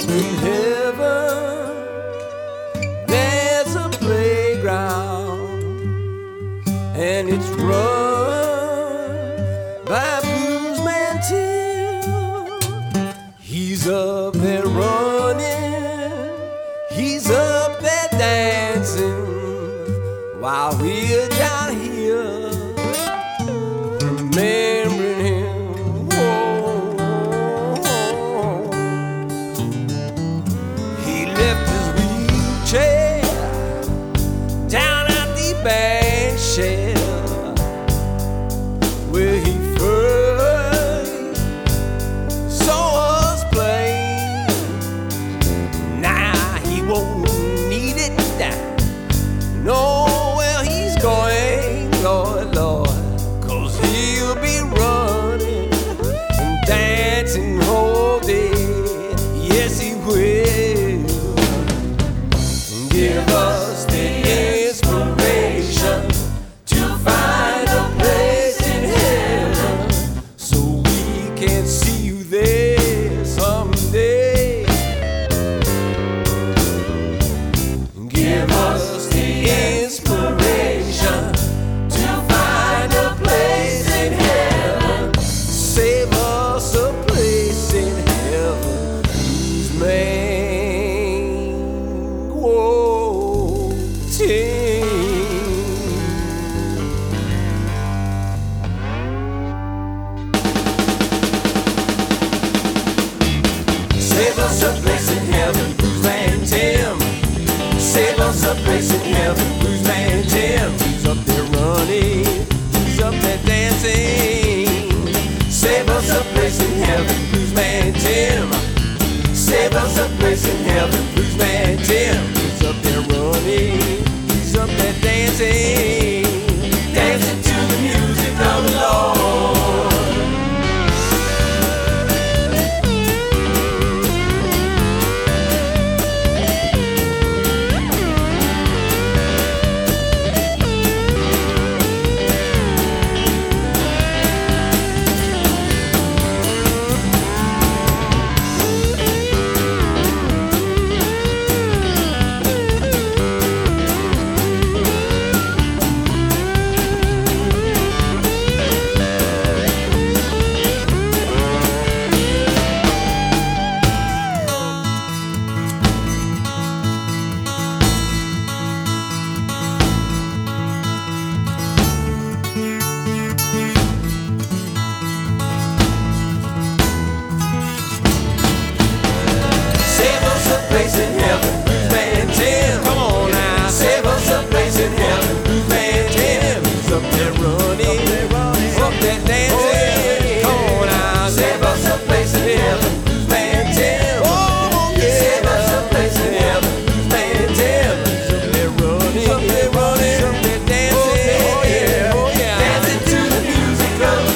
In heaven, there's a playground, and it's run by Bluesman Tim. He's up there running, he's up there dancing, while we're down here remembering him. Whoa. He left his wheelchair down at the band shed where he first saw us play. Now he won't need it no. Going, Lord, Lord, 'cause he'll be running and dancing all day. Yes, he will. Give us the inspiration to find a place in heaven, so we can see you there someday. Give us the inspiration to find a place in heaven. Save us a place in heaven. Bluesman, whoa, Tim. Save us a place in heaven, Bluesman Tim. Save us a place in heaven, Bluesman Tim. He's up there running, he's up there dancing. Save us a place in heaven, Bluesman Tim. Save us a place in heaven, Bluesman Tim. He's up there running, he's up there dancing, dancing to the music of the Lord. Place in heaven, Bluesman Tim. Come on now, save us a place in heaven, Bluesman Tim. He's up there running, up there dancing. Come on now, save us a place in heaven, Bluesman Tim. Oh yeah, save us a place in heaven, Bluesman Tim. He's up there running, up there dancing. Oh yeah, oh yeah, dancing to the music of the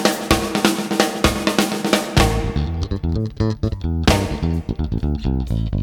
Lord.